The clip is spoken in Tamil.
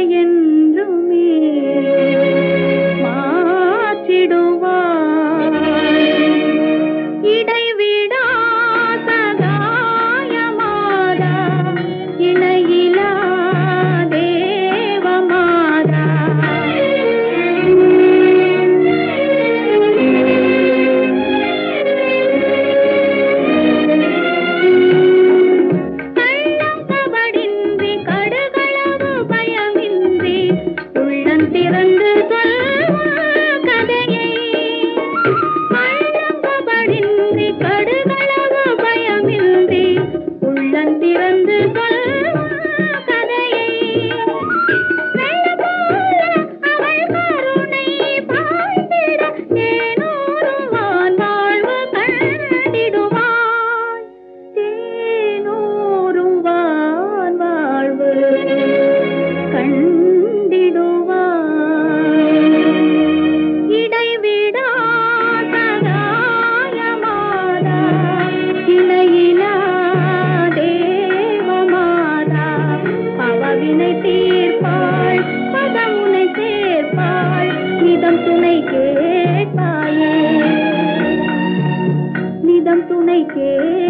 என்றுமே மாற்றிடுவாய். இடைவிடா சகாயமாதா இணையிலா தேவமாதா. கள்ளம் கபடின்றி கடுகளவு பயமின்றி உள்ளம் திறந்து சொல்வான் கதையை. கள்ளம் கபடின்றி கடுகளவு பயமின்றி உள்ளம் திறந்து சொல்வான் கதையை. வெள்ளம் போல அவள் கருணை பாய்ந்திட தேனூரும் வாழ்வு கண்டிடுவாய். தேனூரும் வாழ்வு கண்டிடுவாய். இடைவிடா சகாயமாதா இணையிலா தேவமாதா. பவவினை தீர்ப்பாள் பதமுனை சேர்ப்பாள் நிதம் துணை கேட்பாயே நிதம் துணை